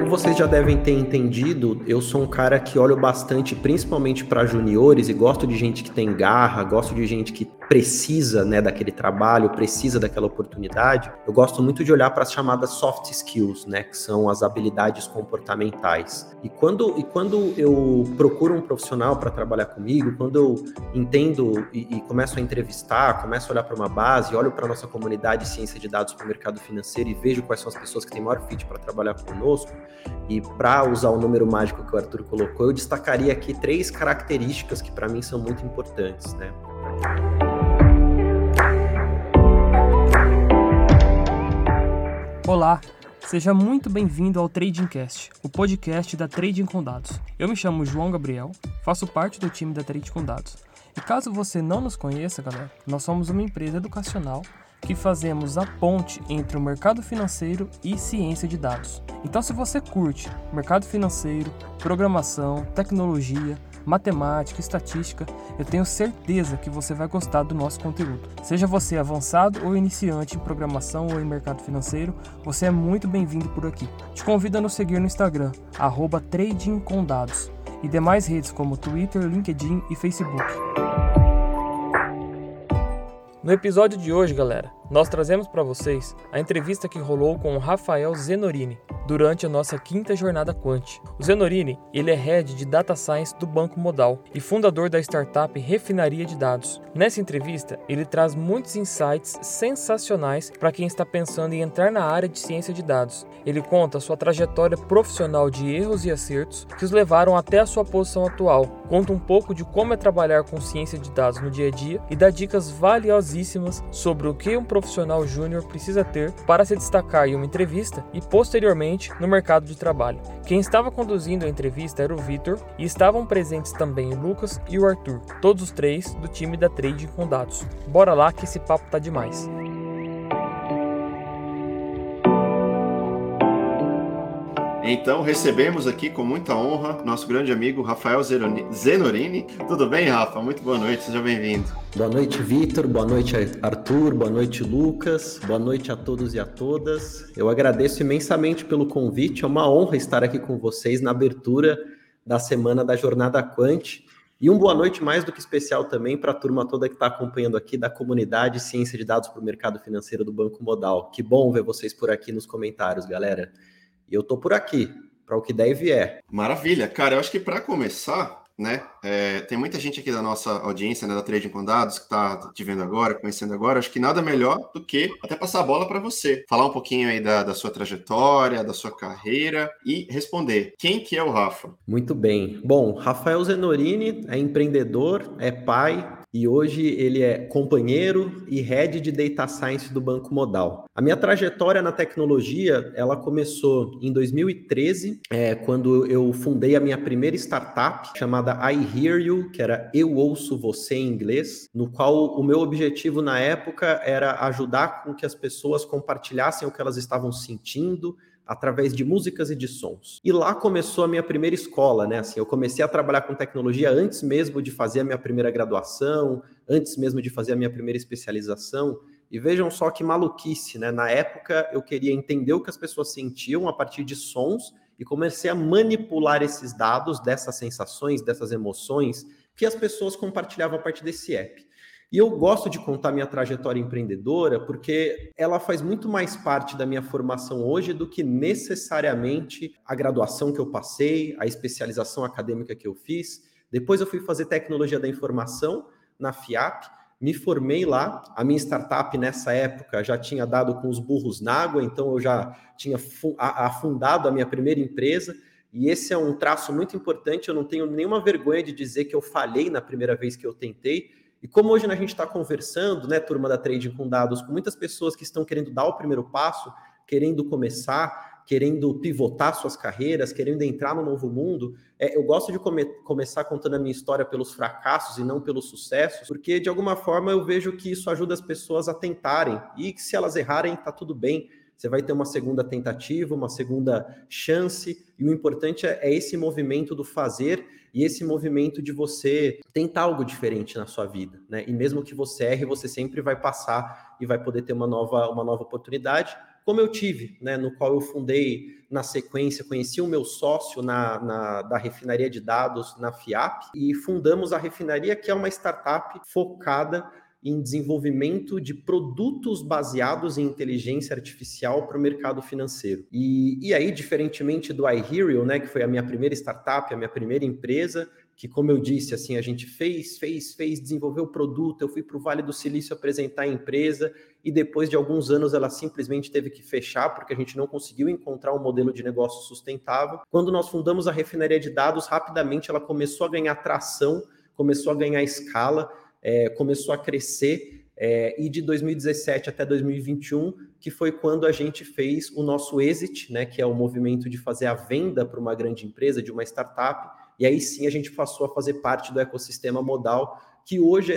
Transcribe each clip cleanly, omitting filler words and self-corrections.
Como vocês já devem ter entendido, eu sou um cara que olho bastante, principalmente para juniores, e gosto de gente que tem garra, gosto de gente que precisa, né, daquele trabalho, precisa daquela oportunidade. Eu gosto muito de olhar para as chamadas soft skills, né, que são as habilidades comportamentais. E quando eu procuro um profissional para trabalhar comigo, quando eu entendo e começo a entrevistar, começo a olhar para uma base, olho para a nossa comunidade de ciência de dados para o mercado financeiro e vejo quais são as pessoas que têm maior fit para trabalhar conosco, e para usar o número mágico que o Arthur colocou, eu destacaria aqui 3 características que para mim são muito importantes, né? Olá, seja muito bem-vindo ao TradingCast, o podcast da Trading com Dados. Eu me chamo João Gabriel, faço parte do time da Trading com Dados. E caso você não nos conheça, galera, nós somos uma empresa educacional que fazemos a ponte entre o mercado financeiro e ciência de dados. Então, se você curte mercado financeiro, programação, tecnologia, matemática, estatística, eu tenho certeza que você vai gostar do nosso conteúdo. Seja você avançado ou iniciante em programação ou em mercado financeiro, você é muito bem-vindo por aqui. Te convido a nos seguir no Instagram, @tradingcomdados, e demais redes como Twitter, LinkedIn e Facebook. No episódio de hoje, galera, nós trazemos para vocês a entrevista que rolou com o Rafael Zenorini durante a nossa 5ª jornada Quant. O Zenorini, ele é Head de Data Science do Banco Modal e fundador da startup Refinaria de Dados. Nessa entrevista, ele traz muitos insights sensacionais para quem está pensando em entrar na área de ciência de dados. Ele conta a sua trajetória profissional de erros e acertos que os levaram até a sua posição atual. Conta um pouco de como é trabalhar com ciência de dados no dia a dia e dá dicas valiosíssimas sobre o que um profissional júnior precisa ter para se destacar em uma entrevista e, posteriormente, no mercado de trabalho. Quem estava conduzindo a entrevista era o Vitor e estavam presentes também o Lucas e o Arthur, todos os 3 do time da Trading com Dados. Bora lá que esse papo tá demais. Então, recebemos aqui com muita honra nosso grande amigo Rafael Zenorini. Tudo bem, Rafa? Muito boa noite, seja bem-vindo. Boa noite, Vitor. Boa noite, Arthur. Boa noite, Lucas. Boa noite a todos e a todas. Eu agradeço imensamente pelo convite. É uma honra estar aqui com vocês na abertura da semana da Jornada Quant. E boa noite mais do que especial também para a turma toda que está acompanhando aqui da comunidade Ciência de Dados para o Mercado Financeiro do Banco Modal. Que bom ver vocês por aqui nos comentários, galera. E eu tô por aqui, para o que der e vier. Maravilha. Cara, eu acho que para começar, né, tem muita gente aqui da nossa audiência, né, da Trading com Dados, que está te vendo agora, conhecendo agora. Acho que nada melhor do que até passar a bola para você. Falar um pouquinho aí da sua trajetória, da sua carreira e responder. Quem que é o Rafa? Muito bem. Bom, Rafael Zenorini é empreendedor, é pai, e hoje ele é companheiro e Head de Data Science do Banco Modal. A minha trajetória na tecnologia, ela começou em 2013, quando eu fundei a minha primeira startup, chamada I Hear You, que era Eu Ouço Você em inglês, no qual o meu objetivo na época era ajudar com que as pessoas compartilhassem o que elas estavam sentindo, através de músicas e de sons. E lá começou a minha primeira escola, né? Assim, eu comecei a trabalhar com tecnologia antes mesmo de fazer a minha primeira graduação, antes mesmo de fazer a minha primeira especialização. E vejam só que maluquice, né? Na época eu queria entender o que as pessoas sentiam a partir de sons e comecei a manipular esses dados, dessas sensações, dessas emoções que as pessoas compartilhavam a partir desse app. E eu gosto de contar minha trajetória empreendedora porque ela faz muito mais parte da minha formação hoje do que necessariamente a graduação que eu passei, a especialização acadêmica que eu fiz. Depois eu fui fazer tecnologia da informação na FIAP, me formei lá. A minha startup nessa época já tinha dado com os burros na água, então eu já tinha afundado a minha primeira empresa. E esse é um traço muito importante, eu não tenho nenhuma vergonha de dizer que eu falhei na primeira vez que eu tentei. E como hoje a gente está conversando, né, turma da Trading com Dados, com muitas pessoas que estão querendo dar o primeiro passo, querendo começar, querendo pivotar suas carreiras, querendo entrar no novo mundo, eu gosto de começar contando a minha história pelos fracassos e não pelos sucessos, porque de alguma forma eu vejo que isso ajuda as pessoas a tentarem, e que se elas errarem, tá tudo bem. Você vai ter uma segunda tentativa, uma segunda chance, e o importante é esse movimento do fazer e esse movimento de você tentar algo diferente na sua vida, né? E mesmo que você erre, você sempre vai passar e vai poder ter uma nova oportunidade. como eu tive, né, no qual eu fundei na sequência, conheci o meu sócio da refinaria de dados na FIAP e fundamos a refinaria, que é uma startup focada em desenvolvimento de produtos baseados em inteligência artificial para o mercado financeiro. E aí, diferentemente do iHero, né, que foi a minha primeira startup, a minha primeira empresa, que, como eu disse, assim, a gente fez, desenvolveu o produto, eu fui para o Vale do Silício apresentar a empresa e depois de alguns anos ela simplesmente teve que fechar porque a gente não conseguiu encontrar um modelo de negócio sustentável. Quando nós fundamos a refinaria de dados, rapidamente ela começou a ganhar tração, começou a ganhar escala, começou a crescer, e de 2017 até 2021, que foi quando a gente fez o nosso exit, né, que é o movimento de fazer a venda para uma grande empresa, de uma startup, e aí sim a gente passou a fazer parte do ecossistema Modal, que hoje é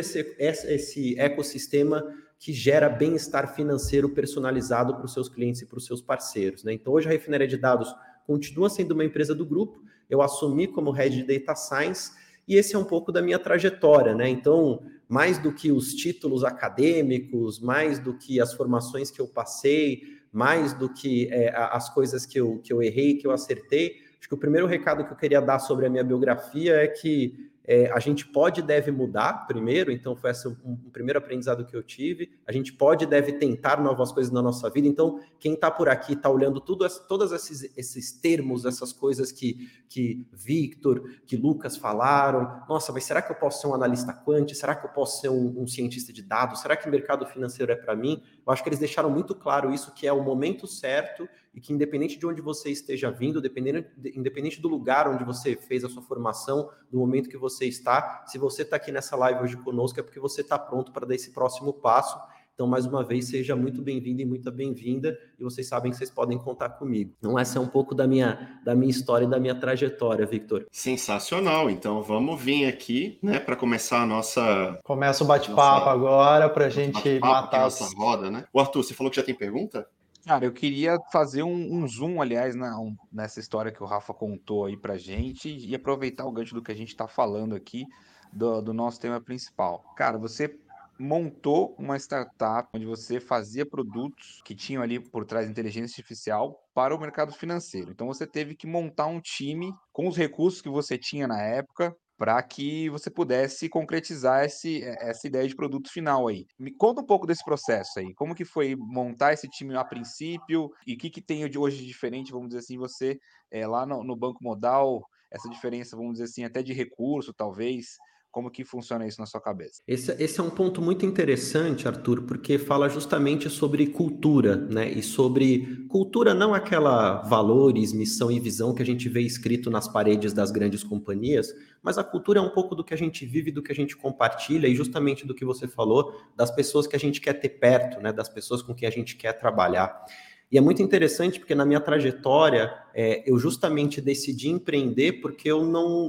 esse ecossistema que gera bem-estar financeiro personalizado para os seus clientes e para os seus parceiros, né? Então hoje a refinaria de dados continua sendo uma empresa do grupo, eu assumi como Head de Data Science, e esse é um pouco da minha trajetória, né? Então, mais do que os títulos acadêmicos, mais do que as formações que eu passei, mais do que as coisas que eu errei, que eu acertei, acho que o primeiro recado que eu queria dar sobre a minha biografia é que a gente pode e deve mudar primeiro, então foi esse um primeiro aprendizado que eu tive. A gente pode e deve tentar novas coisas na nossa vida. Então, quem está por aqui, está olhando todos esses termos, essas coisas que Victor, que Lucas falaram. Nossa, mas será que eu posso ser um analista quant? Será que eu posso ser um cientista de dados? Será que o mercado financeiro é para mim? Eu acho que eles deixaram muito claro isso, que é o momento certo e que independente de onde você esteja vindo, independente do lugar onde você fez a sua formação, do momento que você está, se você está aqui nessa live hoje conosco é porque você está pronto para dar esse próximo passo. Então, mais uma vez, seja muito bem-vindo e muito bem-vinda, e vocês sabem que vocês podem contar comigo. Então, essa é um pouco da minha história e da minha trajetória, Victor. Sensacional. Então, vamos vir aqui, né, para começar a nossa... Começa o bate-papo agora, para a gente matar a nossa roda, né? O Arthur, você falou que já tem pergunta? Cara, eu queria fazer um zoom, aliás, nessa história que o Rafa contou aí pra gente e aproveitar o gancho do que a gente tá falando aqui do nosso tema principal. Cara, você montou uma startup onde você fazia produtos que tinham ali por trás inteligência artificial para o mercado financeiro. Então você teve que montar um time com os recursos que você tinha na época para que você pudesse concretizar essa ideia de produto final aí. Me conta um pouco desse processo aí. Como que foi montar esse time a princípio e o que tem de hoje de diferente, vamos dizer assim, você lá no Banco Modal, essa diferença, vamos dizer assim, até de recurso, talvez. Como que funciona isso na sua cabeça? Esse é um ponto muito interessante, Arthur, porque fala justamente sobre cultura, né? E sobre cultura, não aquela valores, missão e visão que a gente vê escrito nas paredes das grandes companhias, mas a cultura é um pouco do que a gente vive, do que a gente compartilha e justamente do que você falou, das pessoas que a gente quer ter perto, né? Das pessoas com quem a gente quer trabalhar. E é muito interessante porque na minha trajetória eu justamente decidi empreender porque eu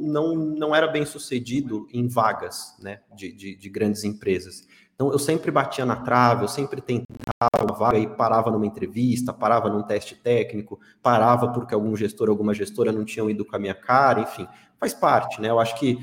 não era bem sucedido em vagas, né, de grandes empresas. Então eu sempre batia na trave, eu sempre tentava uma vaga e parava numa entrevista, parava num teste técnico, parava porque algum gestor, alguma gestora não tinham ido com a minha cara, enfim, faz parte, né? Eu acho que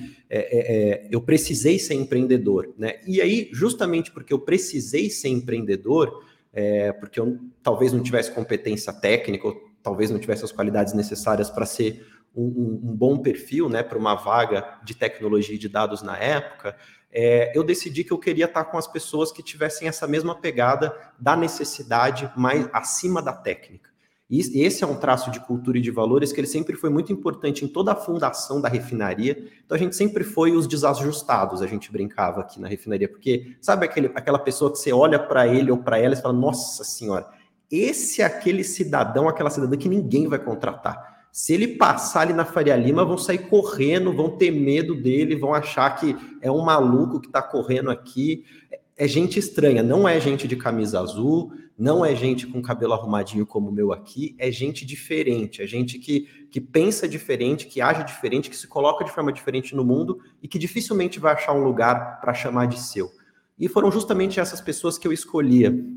eu precisei ser empreendedor, né? E aí, justamente porque eu precisei ser empreendedor, porque eu talvez não tivesse competência técnica, ou talvez não tivesse as qualidades necessárias para ser um bom perfil, né, para uma vaga de tecnologia e de dados na época, eu decidi que eu queria estar com as pessoas que tivessem essa mesma pegada da necessidade mais acima da técnica. E esse é um traço de cultura e de valores que ele sempre foi muito importante em toda a fundação da refinaria. Então a gente sempre foi os desajustados, a gente brincava aqui na refinaria, porque sabe aquela pessoa que você olha para ele ou para ela e fala, nossa senhora, esse é aquele cidadão, aquela cidadã que ninguém vai contratar. Se ele passar ali na Faria Lima, vão sair correndo, vão ter medo dele, vão achar que é um maluco que está correndo aqui. É gente estranha, não é gente de camisa azul, não é gente com cabelo arrumadinho como o meu aqui, é gente diferente, é gente que pensa diferente, que age diferente, que se coloca de forma diferente no mundo e que dificilmente vai achar um lugar para chamar de seu. E foram justamente essas pessoas que eu escolhia.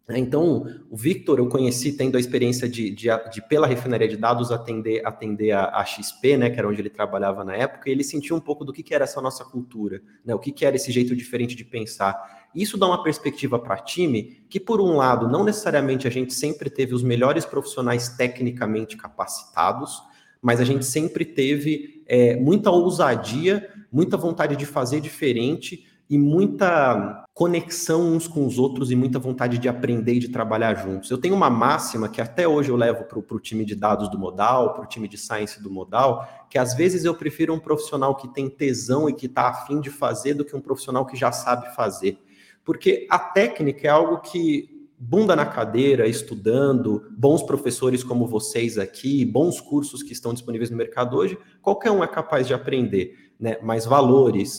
Então, o Victor eu conheci tendo a experiência de pela refinaria de dados, atender a XP, né, que era onde ele trabalhava na época, e ele sentiu um pouco do que era essa nossa cultura, né, o que era esse jeito diferente de pensar. Isso dá uma perspectiva para time que, por um lado, não necessariamente a gente sempre teve os melhores profissionais tecnicamente capacitados, mas a gente sempre teve muita ousadia, muita vontade de fazer diferente e muita conexão uns com os outros e muita vontade de aprender e de trabalhar juntos. Eu tenho uma máxima que até hoje eu levo para o time de dados do Modal, para o time de science do Modal, que às vezes eu prefiro um profissional que tem tesão e que está afim de fazer do que um profissional que já sabe fazer. Porque a técnica é algo que bunda na cadeira, estudando, bons professores como vocês aqui, bons cursos que estão disponíveis no mercado hoje, qualquer um é capaz de aprender, né? Mas valores,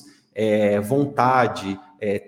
vontade,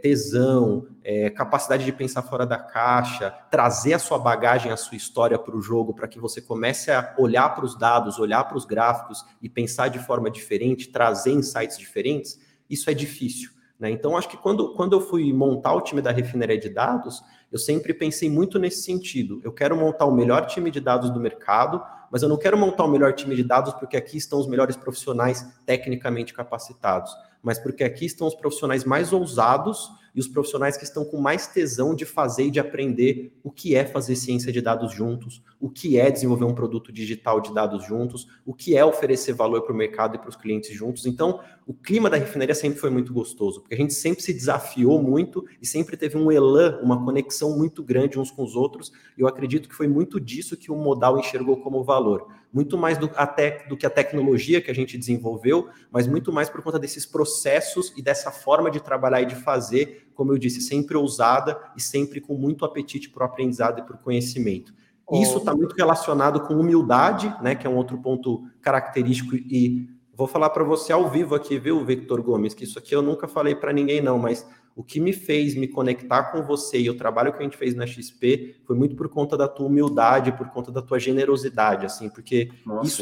tesão, capacidade de pensar fora da caixa, trazer a sua bagagem, a sua história para o jogo, para que você comece a olhar para os dados, olhar para os gráficos e pensar de forma diferente, trazer insights diferentes, isso é difícil, né? Então, acho que quando eu fui montar o time da refinaria de dados, eu sempre pensei muito nesse sentido. Eu quero montar o melhor time de dados do mercado, mas eu não quero montar o melhor time de dados porque aqui estão os melhores profissionais tecnicamente capacitados, mas porque aqui estão os profissionais mais ousados e os profissionais que estão com mais tesão de fazer e de aprender o que é fazer ciência de dados juntos, o que é desenvolver um produto digital de dados juntos, o que é oferecer valor para o mercado e para os clientes juntos. Então, o clima da refinaria sempre foi muito gostoso, porque a gente sempre se desafiou muito e sempre teve um elan, uma conexão muito grande uns com os outros, e eu acredito que foi muito disso que o Modal enxergou como valor. Muito mais do que a tecnologia que a gente desenvolveu, mas muito mais por conta desses processos e dessa forma de trabalhar e de fazer, como eu disse, sempre ousada e sempre com muito apetite por aprendizado e por conhecimento. Isso está muito relacionado com humildade, né, que é um outro ponto característico, e vou falar para você ao vivo aqui, viu, Victor Gomes, que isso aqui eu nunca falei para ninguém não, mas o que me fez me conectar com você e o trabalho que a gente fez na XP foi muito por conta da tua humildade, por conta da tua generosidade, assim, porque isso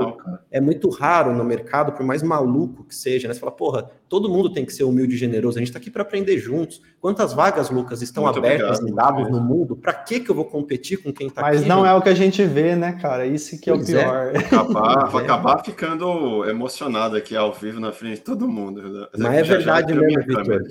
é muito raro no mercado, por mais maluco que seja, né? Você fala, porra, todo mundo tem que ser humilde e generoso, a gente está aqui para aprender juntos. Quantas vagas, Lucas, estão muito abertas em dados no mundo? Para que eu vou competir com quem está aqui? Mas não é o que a gente vê, né, cara? Isso que é o pior. Vai acabar ficando emocionado aqui ao vivo na frente de todo mundo. Mas é verdade mesmo, Victor.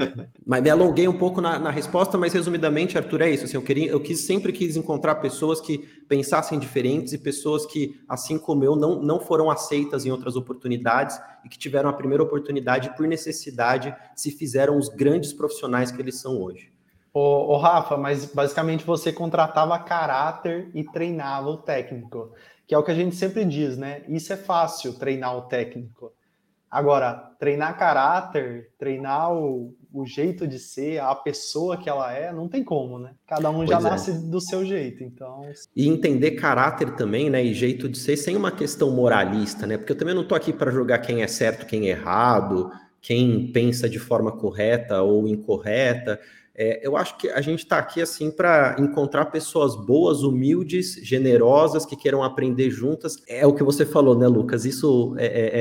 Mas me alonguei um pouco na resposta, mas resumidamente, Arthur, é isso. Assim, eu sempre quis encontrar pessoas que pensassem diferentes e pessoas que, assim como eu, não foram aceitas em outras oportunidades e que tiveram a primeira oportunidade por necessidade, se fizeram os grandes profissionais que eles são hoje. Ô Rafa, mas basicamente você contratava caráter e treinava o técnico, que é o que a gente sempre diz, né? Isso é fácil, treinar o técnico. Agora, treinar caráter, treinar o jeito de ser, a pessoa que ela é, não tem como, né? Cada um já nasce do seu jeito, então... E entender caráter também, né, e jeito de ser, sem uma questão moralista, né? Porque eu também não tô aqui para julgar quem é certo, quem é errado, quem pensa de forma correta ou incorreta. Eu acho que a gente está aqui assim para encontrar pessoas boas, humildes, generosas, que queiram aprender juntas. É o que você falou, né, Lucas? Isso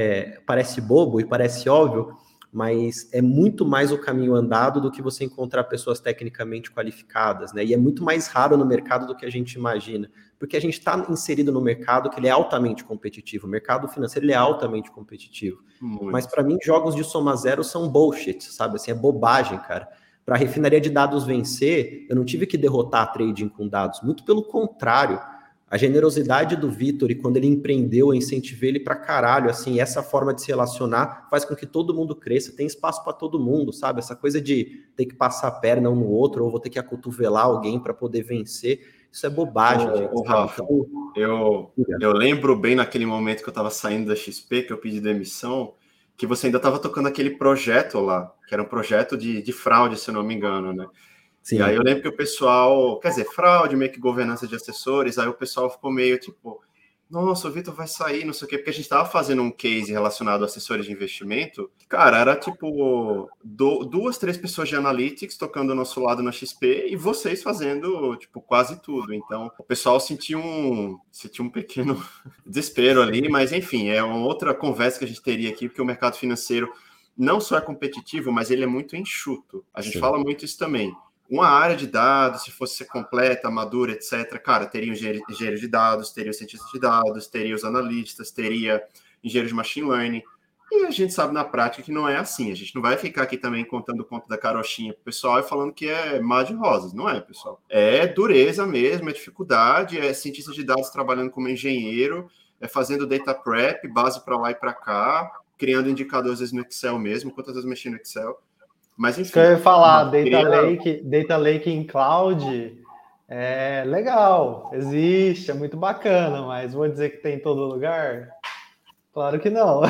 parece bobo e parece óbvio, mas é muito mais o caminho andado do que você encontrar pessoas tecnicamente qualificadas, né? E é muito mais raro no mercado do que a gente imagina, porque a gente está inserido no mercado que ele é altamente competitivo. O mercado financeiro ele é altamente competitivo. Muito. Mas para mim, jogos de soma zero são bullshit, sabe? Assim, é bobagem, cara. Para a refinaria de dados vencer, eu não tive que derrotar a trading com dados, muito pelo contrário. A generosidade do Victor, e quando ele empreendeu, eu incentivei ele pra caralho, assim, essa forma de se relacionar faz com que todo mundo cresça, tem espaço para todo mundo, sabe? Essa coisa de ter que passar a perna um no outro, ou vou ter que acotovelar alguém para poder vencer, isso é bobagem, gente. Rafa, então, eu lembro bem naquele momento que eu estava saindo da XP, que eu pedi demissão, que você ainda estava tocando aquele projeto lá, que era um projeto de fraude, se eu não me engano, né? Sim. E aí eu lembro que o pessoal, quer dizer, fraude, meio que governança de assessores, aí o pessoal ficou meio tipo, nossa, o Victor vai sair, não sei o quê, porque a gente estava fazendo um case relacionado a assessores de investimento, cara, era tipo 2, 3 pessoas de analytics tocando do nosso lado na XP e vocês fazendo, tipo, quase tudo. Então, o pessoal sentia um pequeno desespero ali, mas enfim, é uma outra conversa que a gente teria aqui, porque o mercado financeiro não só é competitivo, mas ele é muito enxuto. A gente fala muito isso também. uma área de dados, se fosse ser completa, madura, etc., cara, teria engenheiro de dados, teria os cientistas de dados, teria os analistas, teria engenheiro de machine learning. E a gente sabe na prática que não é assim. A gente não vai ficar aqui também contando o conto da carochinha pro pessoal e falando que é mar de rosas. Não é, pessoal. É dureza mesmo, é dificuldade, é cientista de dados trabalhando como engenheiro, é fazendo data prep, base para lá e para cá, criando indicadores às vezes no Excel mesmo, quantas vezes mexendo no Excel. Mas enfim. Eu ia falar, Data Lake em Cloud é legal, existe, é muito bacana, mas vou dizer que tem em todo lugar? Claro que não.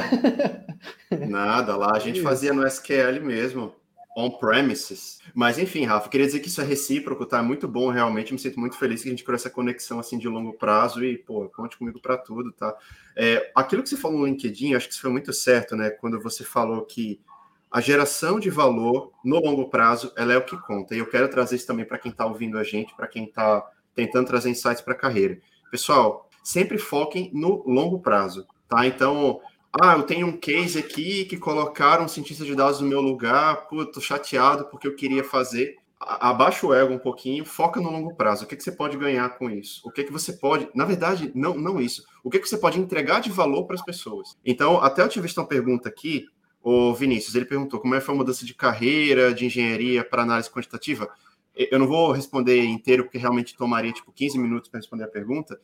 Nada, lá a gente fazia no SQL mesmo, on-premises. Mas enfim, Rafa, queria dizer que isso é recíproco, tá? É muito bom, realmente, me sinto muito feliz que a gente criou essa conexão assim de longo prazo e, pô, conte comigo para tudo, tá? Aquilo que você falou no LinkedIn, acho que isso foi muito certo, né? Quando você falou que a geração de valor no longo prazo, ela é o que conta. E eu quero trazer isso também para quem está ouvindo a gente, para quem está tentando trazer insights para a carreira. Pessoal, sempre foquem no longo prazo, tá? Então, eu tenho um case aqui que colocaram um cientista de dados no meu lugar, pô, tô chateado porque eu queria fazer. Abaixa o ego um pouquinho, foca no longo prazo. O que você pode ganhar com isso? O que você pode... Na verdade, não isso. O que você pode entregar de valor para as pessoas? Então, até eu tinha visto uma pergunta aqui, o Vinícius, ele perguntou como foi a mudança de carreira, de engenharia para análise quantitativa. Eu não vou responder inteiro, porque realmente tomaria, 15 minutos para responder a pergunta,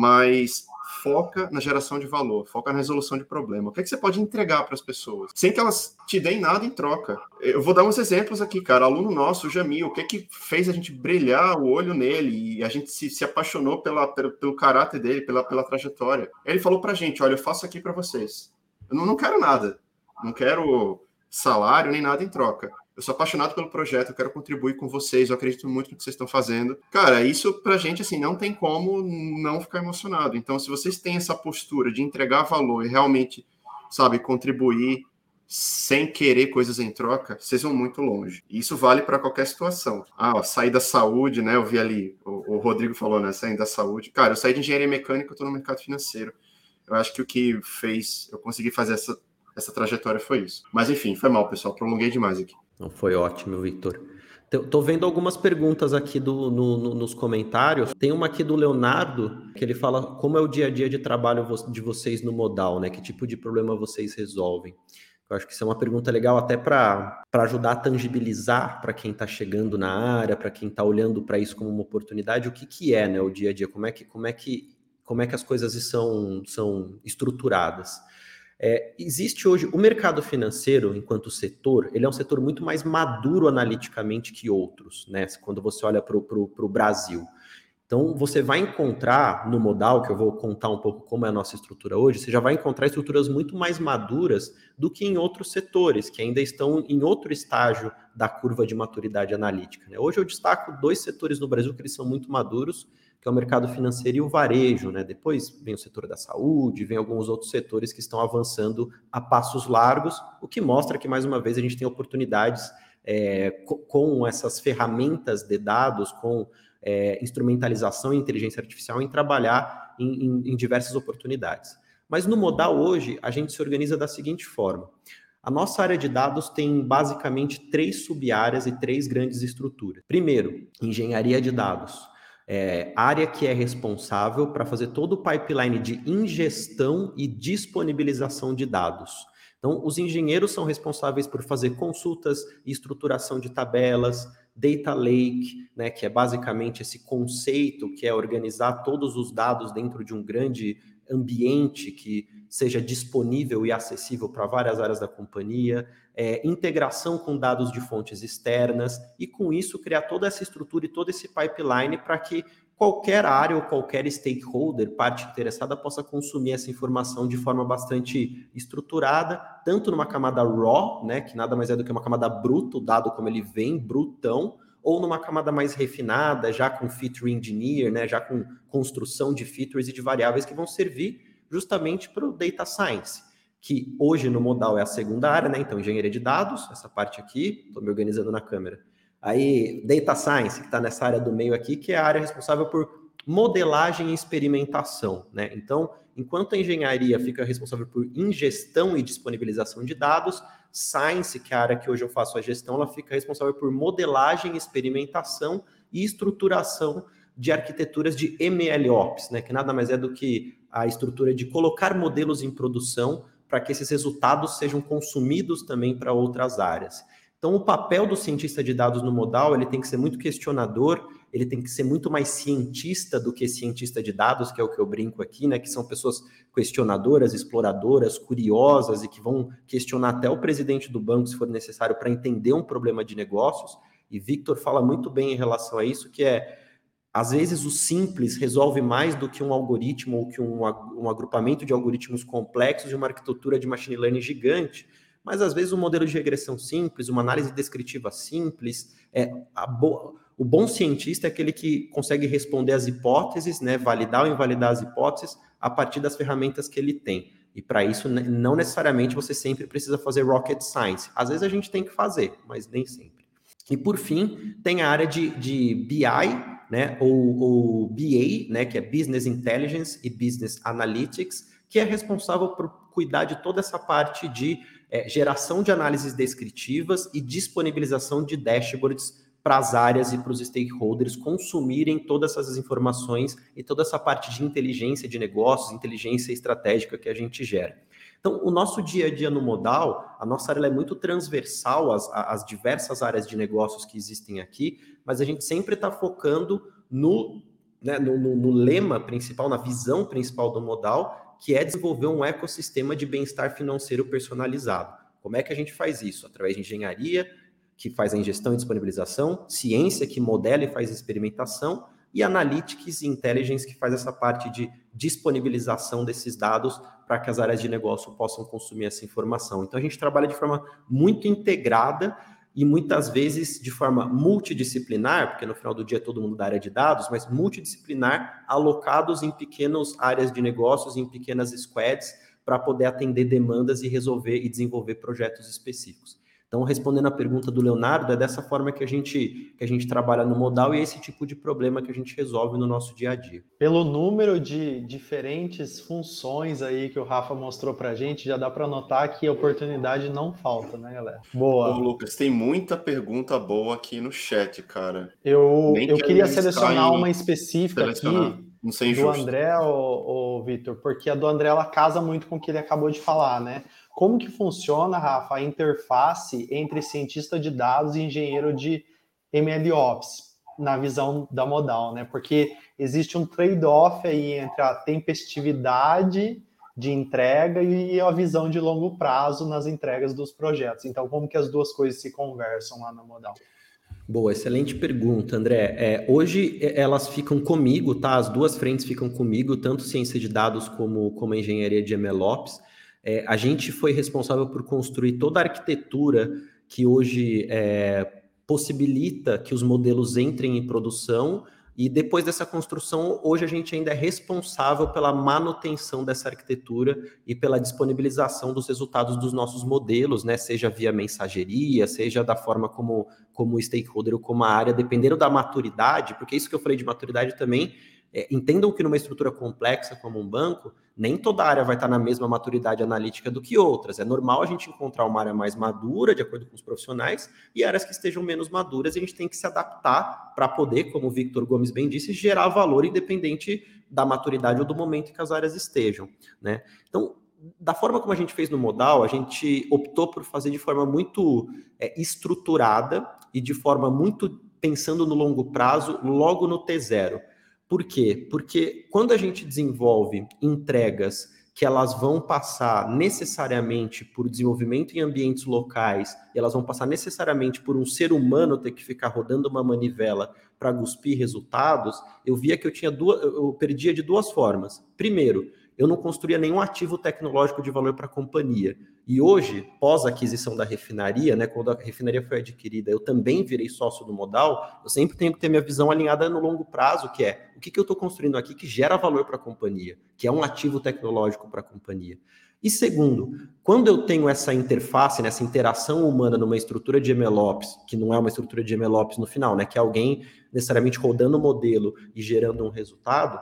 mas foca na geração de valor, foca na resolução de problema. O que você pode entregar para as pessoas, sem que elas te deem nada em troca? Eu vou dar uns exemplos aqui, cara. Aluno nosso, o Jamil, o que fez a gente brilhar o olho nele e a gente se apaixonou pelo caráter dele, pela trajetória. Ele falou para a gente, olha, eu faço aqui para vocês. Eu não quero nada. Não quero salário nem nada em troca. Eu sou apaixonado pelo projeto, eu quero contribuir com vocês, eu acredito muito no que vocês estão fazendo. Cara, isso pra gente, assim, não tem como não ficar emocionado. Então, se vocês têm essa postura de entregar valor e realmente, sabe, contribuir sem querer coisas em troca, vocês vão muito longe. E isso vale para qualquer situação. Sair da saúde, né? Eu vi ali, o Rodrigo falou, né? Sair da saúde. Cara, eu saí de engenharia mecânica, eu tô no mercado financeiro. Eu acho que o que fez eu conseguir fazer essa trajetória foi isso. Mas enfim, foi mal, pessoal. Prolonguei demais aqui. Não, foi ótimo, Victor. Tô vendo algumas perguntas aqui nos comentários. Tem uma aqui do Leonardo, que ele fala como é o dia a dia de trabalho de vocês no Modal, né? Que tipo de problema vocês resolvem? Eu acho que isso é uma pergunta legal até para ajudar a tangibilizar para quem está chegando na área, para quem está olhando para isso como uma oportunidade, o que é, né, o dia a dia, como é que as coisas são estruturadas. Existe hoje, o mercado financeiro, enquanto setor, ele é um setor muito mais maduro analiticamente que outros, né? Quando você olha para o Brasil. Então, você vai encontrar no Modal, que eu vou contar um pouco como é a nossa estrutura hoje, você já vai encontrar estruturas muito mais maduras do que em outros setores, que ainda estão em outro estágio da curva de maturidade analítica, né? Hoje eu destaco 2 setores no Brasil que eles são muito maduros, que é o mercado financeiro e o varejo, né? Depois vem o setor da saúde, vem alguns outros setores que estão avançando a passos largos, o que mostra que, mais uma vez, a gente tem oportunidades com essas ferramentas de dados, com instrumentalização e inteligência artificial em trabalhar em diversas oportunidades. Mas no Modal hoje, a gente se organiza da seguinte forma. A nossa área de dados tem basicamente 3 sub-áreas e 3 grandes estruturas. Primeiro, engenharia de dados. Área que é responsável para fazer todo o pipeline de ingestão e disponibilização de dados. Então, os engenheiros são responsáveis por fazer consultas e estruturação de tabelas, data lake, né, que é basicamente esse conceito que é organizar todos os dados dentro de um grande ambiente que seja disponível e acessível para várias áreas da companhia, integração com dados de fontes externas e, com isso, criar toda essa estrutura e todo esse pipeline para que qualquer área ou qualquer stakeholder, parte interessada, possa consumir essa informação de forma bastante estruturada, tanto numa camada raw, né, que nada mais é do que uma camada bruta, o dado como ele vem, brutão, ou numa camada mais refinada, já com feature engineer, né, já com construção de features e de variáveis que vão servir justamente para o data science, que hoje no Modal é a segunda área, né, então engenharia de dados, essa parte aqui, estou me organizando na câmera. Aí, Data Science, que está nessa área do meio aqui, que é a área responsável por modelagem e experimentação, né? Então, enquanto a engenharia fica responsável por ingestão e disponibilização de dados, Science, que é a área que hoje eu faço a gestão, ela fica responsável por modelagem, experimentação e estruturação de arquiteturas de MLOps, né? Que nada mais é do que a estrutura de colocar modelos em produção para que esses resultados sejam consumidos também para outras áreas. Então, o papel do cientista de dados no Modal, ele tem que ser muito questionador, ele tem que ser muito mais cientista do que cientista de dados, que é o que eu brinco aqui, né? Que são pessoas questionadoras, exploradoras, curiosas e que vão questionar até o presidente do banco, se for necessário, para entender um problema de negócios. E Victor fala muito bem em relação a isso, que às vezes o simples resolve mais do que um algoritmo ou que um agrupamento de algoritmos complexos de uma arquitetura de machine learning gigante, mas às vezes um modelo de regressão simples, uma análise descritiva simples, o bom cientista é aquele que consegue responder às hipóteses, né, validar ou invalidar as hipóteses a partir das ferramentas que ele tem. E para isso, não necessariamente você sempre precisa fazer rocket science. Às vezes a gente tem que fazer, mas nem sempre. E por fim, tem a área de BI, né, ou BA, né, que é Business Intelligence e Business Analytics, que é responsável por cuidar de toda essa parte de geração de análises descritivas e disponibilização de dashboards para as áreas e para os stakeholders consumirem todas essas informações e toda essa parte de inteligência de negócios, inteligência estratégica que a gente gera. Então, o nosso dia a dia no Modal, a nossa área é muito transversal às diversas áreas de negócios que existem aqui, mas a gente sempre está focando no lema principal, na visão principal do Modal, que é desenvolver um ecossistema de bem-estar financeiro personalizado. Como é que a gente faz isso? Através de engenharia, que faz a ingestão e disponibilização, ciência, que modela e faz experimentação, e Analytics e Intelligence, que faz essa parte de disponibilização desses dados para que as áreas de negócio possam consumir essa informação. Então, a gente trabalha de forma muito integrada e muitas vezes de forma multidisciplinar, porque no final do dia é todo mundo da área de dados, mas multidisciplinar, alocados em pequenas áreas de negócios, em pequenas squads, para poder atender demandas e resolver e desenvolver projetos específicos. Então, respondendo a pergunta do Leonardo, é dessa forma que a gente trabalha no Modal e é esse tipo de problema que a gente resolve no nosso dia a dia. Pelo número de diferentes funções aí que o Rafa mostrou pra gente, já dá para notar que a oportunidade não falta, né, galera? Boa. Ô, Lucas, tem muita pergunta boa aqui no chat, cara. Eu queria selecionar uma específica aqui não sei do André, o Victor, porque a do André ela casa muito com o que ele acabou de falar, né? Como que funciona, Rafa, a interface entre cientista de dados e engenheiro de MLOps, na visão da Modal, né? Porque existe um trade-off aí entre a tempestividade de entrega e a visão de longo prazo nas entregas dos projetos. Então, como que as duas coisas se conversam lá na Modal? Boa, excelente pergunta, André. Hoje elas ficam comigo, tá? As duas frentes ficam comigo, tanto ciência de dados como a engenharia de MLOps. A gente foi responsável por construir toda a arquitetura que hoje possibilita que os modelos entrem em produção e depois dessa construção, hoje a gente ainda é responsável pela manutenção dessa arquitetura e pela disponibilização dos resultados dos nossos modelos, né? Seja via mensageria, seja da forma como o stakeholder ou como a área, dependendo da maturidade, porque isso que eu falei de maturidade também, entendam que numa estrutura complexa como um banco, nem toda área vai estar na mesma maturidade analítica do que outras. É normal a gente encontrar uma área mais madura, de acordo com os profissionais, e áreas que estejam menos maduras, e a gente tem que se adaptar para poder, como o Victor Gomes bem disse, gerar valor independente da maturidade ou do momento em que as áreas estejam, né? Então, da forma como a gente fez no Modal, a gente optou por fazer de forma muito estruturada e de forma muito pensando no longo prazo, logo no T0. Por quê? Porque quando a gente desenvolve entregas que elas vão passar necessariamente por desenvolvimento em ambientes locais, e elas vão passar necessariamente por um ser humano ter que ficar rodando uma manivela para cuspir resultados, eu via que eu perdia de duas formas. Primeiro, eu não construía nenhum ativo tecnológico de valor para a companhia. E hoje, pós aquisição da refinaria, né, quando a refinaria foi adquirida, eu também virei sócio do Modal, eu sempre tenho que ter minha visão alinhada no longo prazo, que é o que eu estou construindo aqui que gera valor para a companhia, que é um ativo tecnológico para a companhia. E segundo, quando eu tenho essa interface, essa interação humana numa estrutura de MLOps, que não é uma estrutura de MLOps no final, né, que é alguém necessariamente rodando o modelo e gerando um resultado,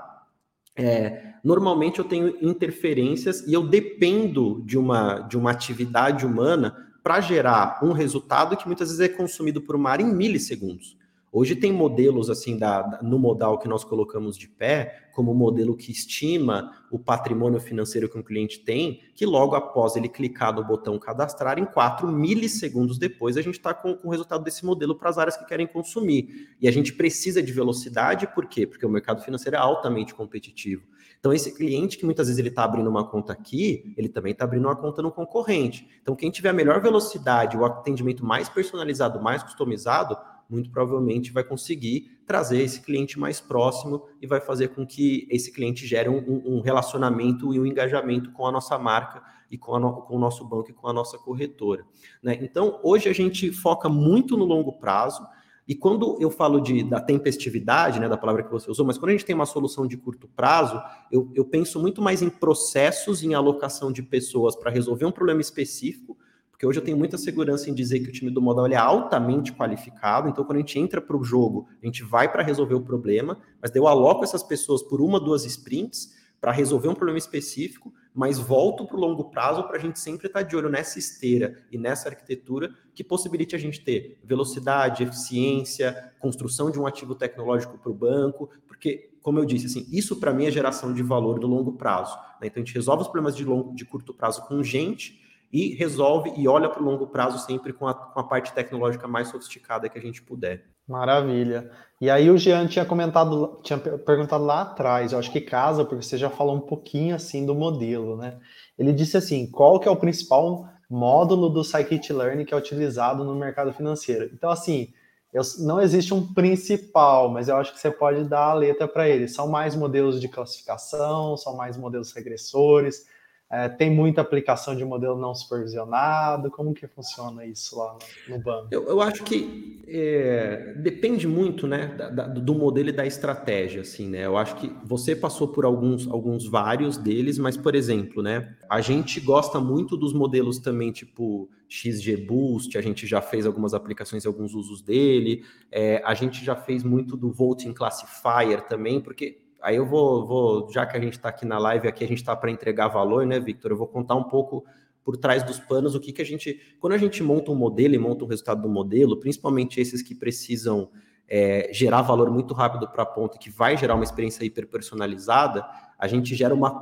normalmente eu tenho interferências e eu dependo de uma atividade humana para gerar um resultado que muitas vezes é consumido por uma área em milissegundos. Hoje tem modelos assim no modal que nós colocamos de pé, como o modelo que estima o patrimônio financeiro que um cliente tem, que logo após ele clicar no botão cadastrar, em 4 milissegundos depois, a gente está com o resultado desse modelo para as áreas que querem consumir. E a gente precisa de velocidade, por quê? Porque o mercado financeiro é altamente competitivo. Então, esse cliente que muitas vezes ele está abrindo uma conta aqui, ele também está abrindo uma conta no concorrente. Então, quem tiver a melhor velocidade, o atendimento mais personalizado, mais customizado, muito provavelmente vai conseguir trazer esse cliente mais próximo e vai fazer com que esse cliente gere um relacionamento e um engajamento com a nossa marca e com o nosso banco e com a nossa corretora, né? Então, hoje a gente foca muito no longo prazo, e quando eu falo da tempestividade, né, da palavra que você usou, mas quando a gente tem uma solução de curto prazo, eu penso muito mais em processos, em alocação de pessoas para resolver um problema específico, porque hoje eu tenho muita segurança em dizer que o time do Modal ele é altamente qualificado, então quando a gente entra para o jogo, a gente vai para resolver o problema, mas daí eu aloco essas pessoas por 1, 2 sprints para resolver um problema específico, mas volto para o longo prazo para a gente sempre estar de olho nessa esteira e nessa arquitetura que possibilite a gente ter velocidade, eficiência, construção de um ativo tecnológico para o banco, porque, como eu disse, assim, isso para mim é geração de valor do longo prazo, né? Então a gente resolve os problemas de curto prazo com gente, e resolve e olha para o longo prazo sempre com a parte tecnológica mais sofisticada que a gente puder. Maravilha. E aí o Jean tinha perguntado lá atrás, eu acho que casa, porque você já falou um pouquinho assim do modelo, né? Ele disse assim, qual que é o principal módulo do Scikit-Learn que é utilizado no mercado financeiro? Então, assim, não existe um principal, mas eu acho que você pode dar a letra para ele. São mais modelos de classificação, são mais modelos regressores, tem muita aplicação de modelo não supervisionado, como que funciona isso lá no banco? Eu acho que depende muito, né, do modelo e da estratégia, assim, né? Eu acho que você passou por alguns vários deles, mas, por exemplo, né, a gente gosta muito dos modelos também, tipo XGBoost, a gente já fez algumas aplicações e alguns usos dele, a gente já fez muito do Voting Classifier também, porque aí eu vou, já que a gente está aqui na live, aqui a gente está para entregar valor, né, Victor? Eu vou contar um pouco por trás dos panos o que a gente... Quando a gente monta um modelo e monta o resultado do modelo, principalmente esses que precisam gerar valor muito rápido para a ponta, que vai gerar uma experiência hiperpersonalizada, a gente gera uma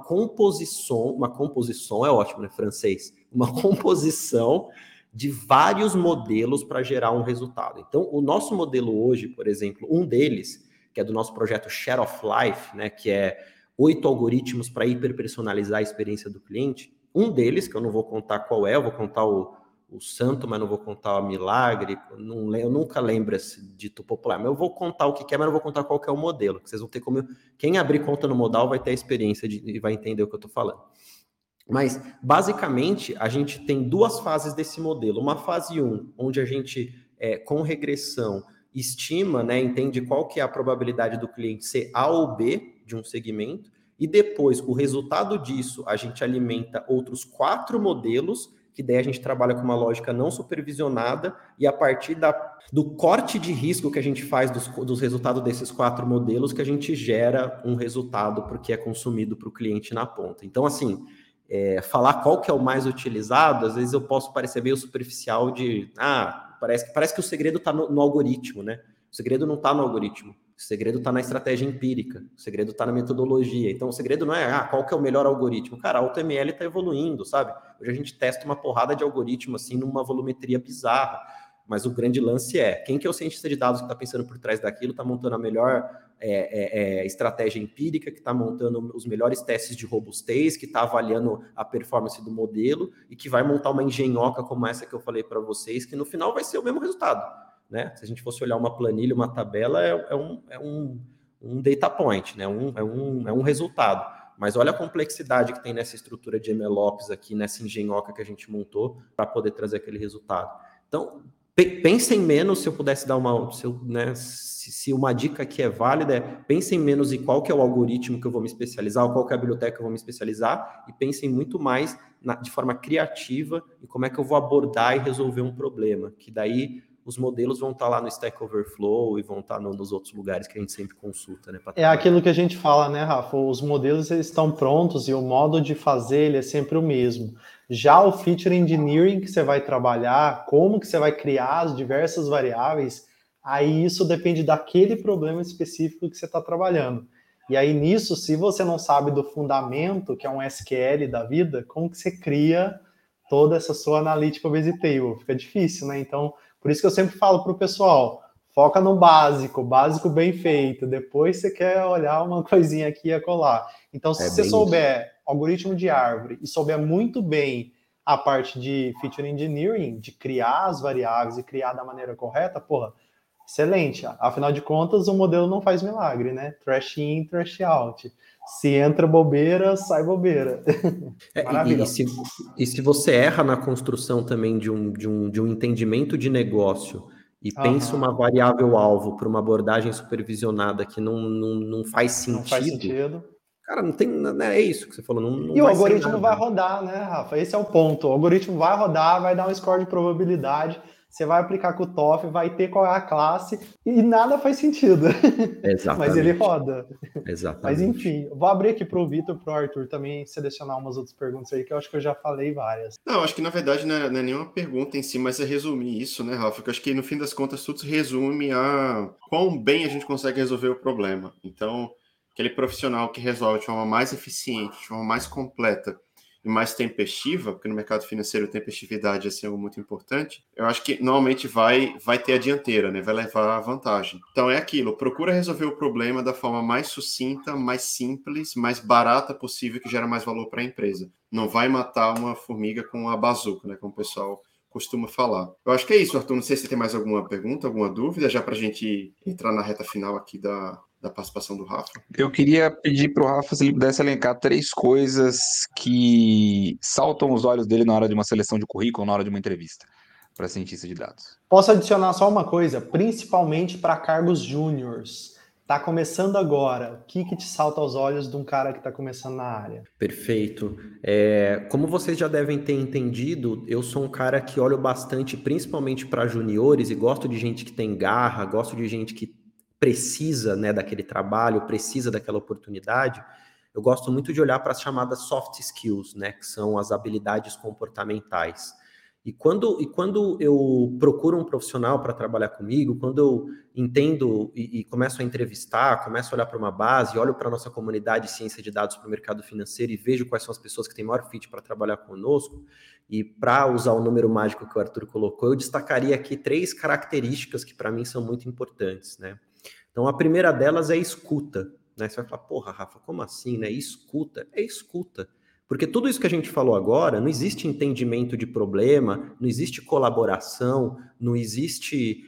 composição é ótimo, né, francês? Uma composição de vários modelos para gerar um resultado. Então, o nosso modelo hoje, por exemplo, um deles, que é do nosso projeto Share of Life, né, que é 8 algoritmos para hiperpersonalizar a experiência do cliente. Um deles, que eu não vou contar qual é, eu vou contar o santo, mas não vou contar o milagre, eu nunca lembro esse dito popular, mas eu vou contar o que é, mas não vou contar qual que é o modelo, que vocês vão ter como... Quem abrir conta no Modal vai ter a experiência e vai entender o que eu estou falando. Mas, basicamente, a gente tem 2 fases desse modelo. Uma fase 1, onde a gente, com regressão, estima, né, entende qual que é a probabilidade do cliente ser A ou B de um segmento, e depois, o resultado disso, a gente alimenta outros 4 modelos, que daí a gente trabalha com uma lógica não supervisionada, e a partir do corte de risco que a gente faz dos resultados desses 4 modelos, que a gente gera um resultado porque é consumido para o cliente na ponta. Então, assim, falar qual que é o mais utilizado, às vezes eu posso parecer meio superficial de... Parece que o segredo está no algoritmo, né? O segredo não está no algoritmo. O segredo está na estratégia empírica. O segredo está na metodologia. Então, o segredo não é qual que é o melhor algoritmo. Cara, a AutoML está evoluindo, sabe? Hoje a gente testa uma porrada de algoritmo, assim, numa volumetria bizarra. Mas o grande lance é, quem que é o cientista de dados que está pensando por trás daquilo, está montando a melhor estratégia empírica, que está montando os melhores testes de robustez, que está avaliando a performance do modelo e que vai montar uma engenhoca como essa que eu falei para vocês, que no final vai ser o mesmo resultado, né? Se a gente fosse olhar uma planilha, uma tabela, é um data point, né? É um resultado. Mas olha a complexidade que tem nessa estrutura de MLOps aqui, nessa engenhoca que a gente montou para poder trazer aquele resultado. Então, Pensem menos, se eu pudesse dar se uma dica que é válida, pensem menos em qual que é o algoritmo que eu vou me especializar, ou qual que é a biblioteca que eu vou me especializar, e pensem muito mais de forma criativa em como é que eu vou abordar e resolver um problema, que daí os modelos vão estar lá no Stack Overflow e vão estar nos outros lugares que a gente sempre consulta, né? É aquilo que a gente fala, né, Rafa? Os modelos eles estão prontos e o modo de fazer ele é sempre o mesmo. Já o feature engineering que você vai trabalhar, como que você vai criar as diversas variáveis, aí isso depende daquele problema específico que você está trabalhando. E aí nisso, se você não sabe do fundamento, que é um SQL da vida, como que você cria toda essa sua analytical base table? Fica difícil, né? Então, por isso que eu sempre falo para o pessoal, foca no básico bem feito, depois você quer olhar uma coisinha aqui e acolá. Então, se você souber algoritmo de árvore e souber muito bem a parte de feature engineering, de criar as variáveis e criar da maneira correta, porra, excelente. Afinal de contas, o modelo não faz milagre, né? Trash in, trash out. Se entra bobeira, sai bobeira. Maravilha. E se você erra na construção também de um entendimento de negócio e pensa uma variável-alvo para uma abordagem supervisionada que não faz sentido. Não faz sentido. Cara, não tem. É isso que você falou. Não e o algoritmo vai rodar, né, Rafa? Esse é o ponto. O algoritmo vai rodar, vai dar um score de probabilidade. Você vai aplicar com o TOEFL, vai ter qual é a classe, e nada faz sentido. Exatamente. Mas ele roda. Exatamente. Mas enfim, vou abrir aqui para o Vitor e para o Arthur também selecionar umas outras perguntas aí, que eu acho que eu já falei várias. Não, acho que na verdade não é nenhuma pergunta em si, mas é resumir isso, né, Rafa? Porque eu acho que no fim das contas tudo se resume a quão bem a gente consegue resolver o problema. Então, aquele profissional que resolve de forma mais eficiente, de forma mais completa e mais tempestiva, porque no mercado financeiro tempestividade é algo muito importante, eu acho que normalmente vai ter a dianteira, né? Vai levar a vantagem. Então é aquilo, procura resolver o problema da forma mais sucinta, mais simples, mais barata possível, que gera mais valor para a empresa. Não vai matar uma formiga com a bazuca, né? Como o pessoal costuma falar. Eu acho que é isso, Arthur. Não sei se você tem mais alguma pergunta, alguma dúvida, já para a gente entrar na reta final aqui da participação do Rafa. Eu queria pedir para o Rafa se ele pudesse elencar 3 coisas que saltam os olhos dele na hora de uma seleção de currículo, na hora de uma entrevista para cientista de dados. Posso adicionar só uma coisa, principalmente para cargos júniors. Está começando agora. O que te salta aos olhos de um cara que está começando na área? Perfeito. Como vocês já devem ter entendido, eu sou um cara que olho bastante, principalmente para juniores, e gosto de gente que tem garra, gosto de gente que precisa, né, daquele trabalho, precisa daquela oportunidade. Eu gosto muito de olhar para as chamadas soft skills, né, que são as habilidades comportamentais. E quando eu procuro um profissional para trabalhar comigo, quando eu entendo e começo a entrevistar, começo a olhar para uma base, olho para a nossa comunidade de ciência de dados para o mercado financeiro e vejo quais são as pessoas que têm maior fit para trabalhar conosco, e para usar o número mágico que o Arthur colocou, eu destacaria aqui 3 características que para mim são muito importantes, né? Então, a primeira delas é escuta, né? Você vai falar, porra, Rafa, como assim, né? Escuta. É escuta. Porque tudo isso que a gente falou agora, não existe entendimento de problema, não existe colaboração, não existe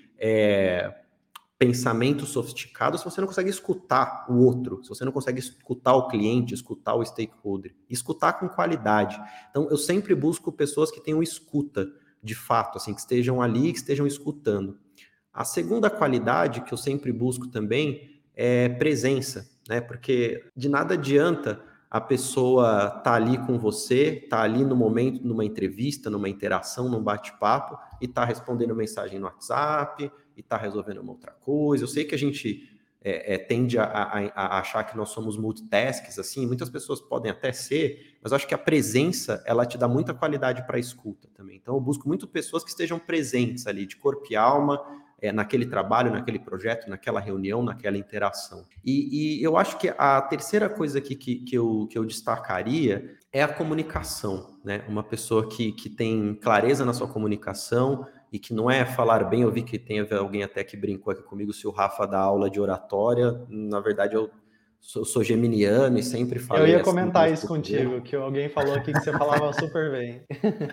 pensamento sofisticado se você não consegue escutar o outro, se você não consegue escutar o cliente, escutar o stakeholder, escutar com qualidade. Então, eu sempre busco pessoas que tenham escuta, de fato, assim, que estejam ali, que estejam escutando. A segunda qualidade que eu sempre busco também é presença, né? Porque de nada adianta a pessoa estar ali com você, estar ali no momento, numa entrevista, numa interação, num bate-papo, e estar respondendo mensagem no WhatsApp, e estar resolvendo uma outra coisa. Eu sei que a gente tende a achar que nós somos multitasks, assim, muitas pessoas podem até ser, mas eu acho que a presença, ela te dá muita qualidade para a escuta também. Então, eu busco muito pessoas que estejam presentes ali, de corpo e alma, naquele trabalho, naquele projeto, naquela reunião, naquela interação. E eu acho que a terceira coisa aqui que eu destacaria é a comunicação, né? Uma pessoa que tem clareza na sua comunicação e que não é falar bem. Eu vi que tem alguém até que brincou aqui comigo se o Rafa dá aula de oratória. Na verdade, eu sou geminiano e sempre falei... Eu ia comentar isso contigo, que alguém falou aqui que você falava super bem.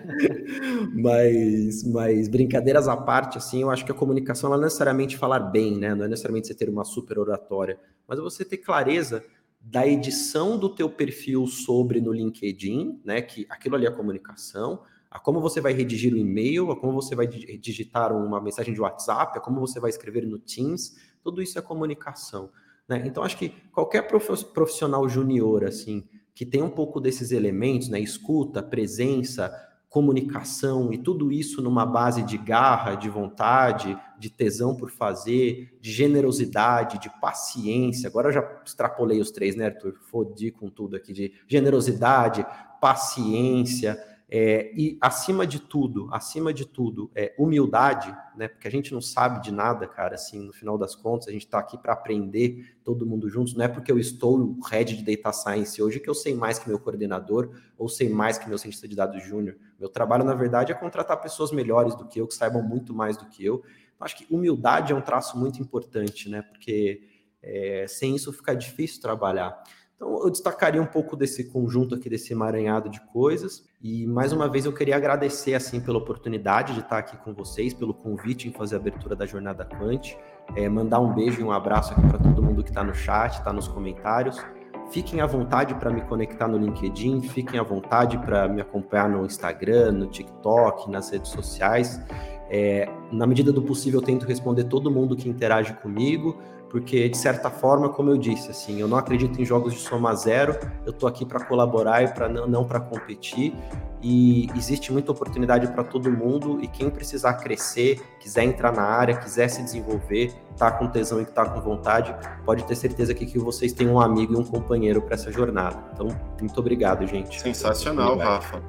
Mas brincadeiras à parte, assim, eu acho que a comunicação não é necessariamente falar bem, né? Não é necessariamente você ter uma super oratória, mas é você ter clareza da edição do teu perfil sobre no LinkedIn, né? Que aquilo ali é comunicação, A como você vai redigir um e-mail, a como você vai digitar uma mensagem de WhatsApp, a como você vai escrever no Teams, tudo isso é comunicação, né? Então, acho que qualquer profissional júnior, assim, que tem um pouco desses elementos, né? Escuta, presença, comunicação e tudo isso numa base de garra, de vontade, de tesão por fazer, de generosidade, de paciência. Agora eu já extrapolei os 3, né, Arthur? Fodi com tudo aqui, de generosidade, paciência, e acima de tudo, humildade, né? Porque a gente não sabe de nada, cara, assim, no final das contas, a gente está aqui para aprender todo mundo juntos, não é porque eu estou o head de Data Science hoje que eu sei mais que meu coordenador ou sei mais que meu cientista de dados júnior. Meu trabalho, na verdade, é contratar pessoas melhores do que eu, que saibam muito mais do que eu. Então, acho que humildade é um traço muito importante, né? Porque sem isso fica difícil trabalhar. Então, eu destacaria um pouco desse conjunto aqui, desse emaranhado de coisas. E, mais uma vez, eu queria agradecer, assim, pela oportunidade de estar aqui com vocês, pelo convite em fazer a abertura da Jornada Quant. Mandar um beijo e um abraço aqui para todo mundo que está no chat, está nos comentários. Fiquem à vontade para me conectar no LinkedIn, fiquem à vontade para me acompanhar no Instagram, no TikTok, nas redes sociais. Na medida do possível, eu tento responder todo mundo que interage comigo, porque, de certa forma, como eu disse, assim, eu não acredito em jogos de soma zero, eu estou aqui para colaborar e não para competir, e existe muita oportunidade para todo mundo, e quem precisar crescer, quiser entrar na área, quiser se desenvolver, tá com tesão e tá com vontade, pode ter certeza que vocês têm um amigo e um companheiro para essa jornada. Então, muito obrigado, gente. Sensacional, obrigado. Rafa.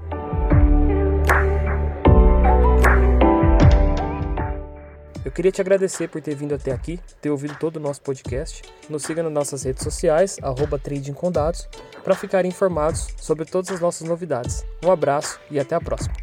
Eu queria te agradecer por ter vindo até aqui, ter ouvido todo o nosso podcast. Nos siga nas nossas redes sociais, @tradingcondados, para ficarem informados sobre todas as nossas novidades. Um abraço e até a próxima.